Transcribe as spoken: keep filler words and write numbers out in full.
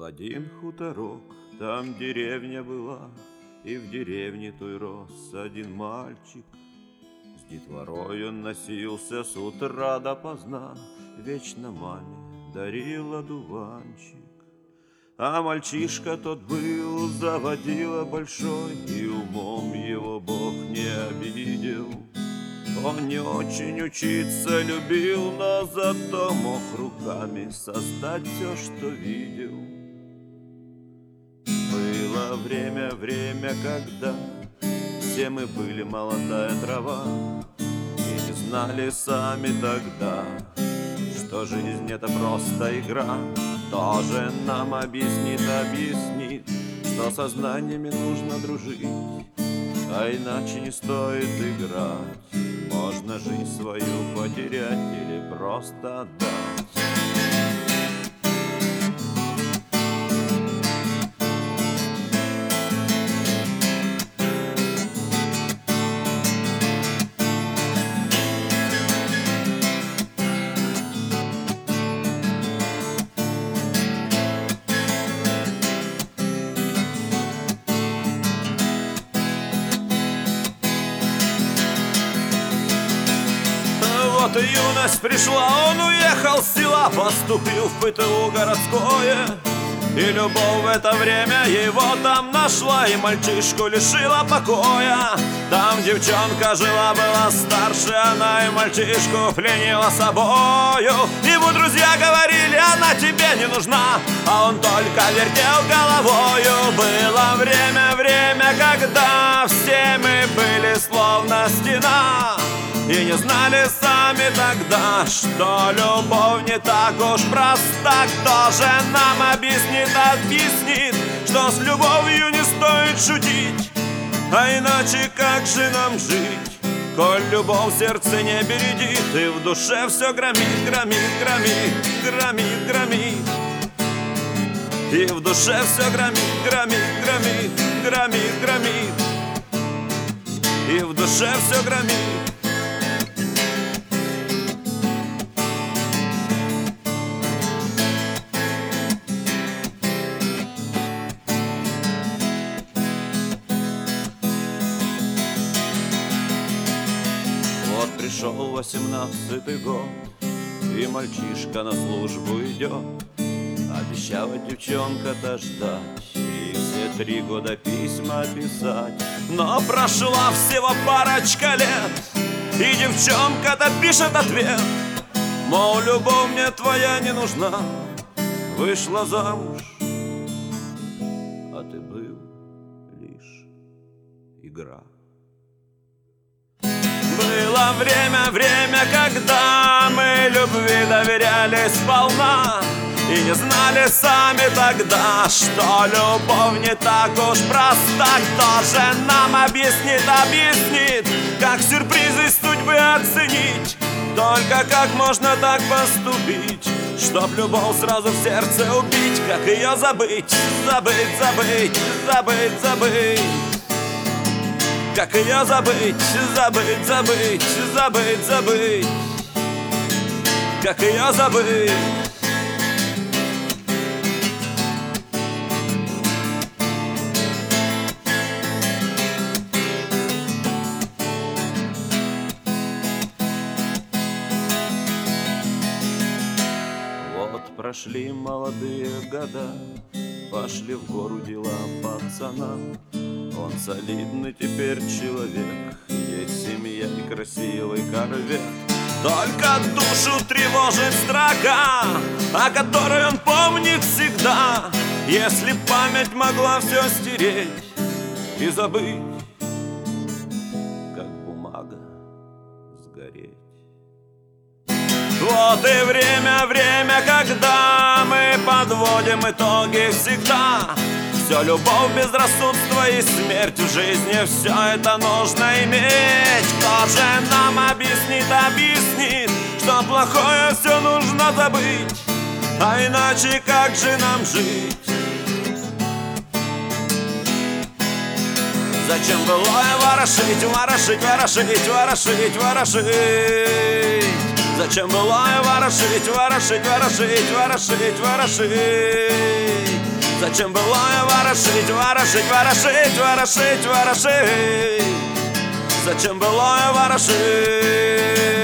В один хуторок, там деревня была, и в деревне той рос один мальчик. С детворой он носился с утра допоздна, вечно маме дарил одуванчик. А мальчишка тот был заводила большой, и умом его Бог не обидел. Он не очень учиться любил, но зато мог руками создать все, что видел. Было время, время, когда все мы были молодая трава, и не знали сами тогда, что жизнь это просто игра. Тоже нам объяснит, объяснит, что со знаниями нужно дружить, а иначе не стоит играть. Можно жизнь свою потерять или просто отдать. Вот и юность пришла, он уехал с села, поступил в ПТУ городское. И любовь в это время его там нашла, и мальчишку лишила покоя. Там девчонка жила-была старше, она и мальчишку пленила собою. Ему друзья говорили, она тебе не нужна, а он только вертел головою. Было время, время, когда все мы были словно стена, и не знали сами тогда, что любовь не так уж проста. Кто же нам объяснит, объяснит, что с любовью не стоит шутить, а иначе как же нам жить, коль любовь в сердце не бередит, и в душе все громит, громит, громит, громит, громит. И в душе все громит, громит, громит, громит, громит. И в душе все громит. Вот пришел восемнадцатый год, и мальчишка на службу идет. Обещала девчонка-то ждать и все три года письма писать. Но прошла всего парочка лет, и девчонка-то пишет ответ, мол, любовь мне твоя не нужна, вышла замуж, а ты был лишь игра. Было время, время, когда мы любви доверяли сполна, и не знали сами тогда, что любовь не так уж проста. Кто же нам объяснит, объяснит, как сюрпризы судьбы оценить, только как можно так поступить, чтоб любовь сразу в сердце убить, как ее забыть, забыть, забыть, забыть, забыть. Как ее забыть, забыть, забыть, забыть, забыть. Как ее забыть. Вот прошли молодые года, пошли в гору дела пацана. Он солидный теперь человек, есть семья и красивый корвет. Только душу тревожит строка, о которой он помнит всегда. Если память могла все стереть и забыть, как бумага сгореть. Вот и время, время, когда мы подводим итоги всегда. Все любовь, безрассудство и смерть в жизни, все это нужно иметь. Кто же нам объяснит, объяснит, что плохое все нужно забыть, а иначе как же нам жить? Зачем былое ворошить, ворошить, ворошить, ворошить, ворошить? Зачем былое ворошить, ворошить, ворошить, ворошить, ворошить? Зачем былое ворошить, ворошить, ворошить, ворошить, ворошить? Зачем былое ворошить?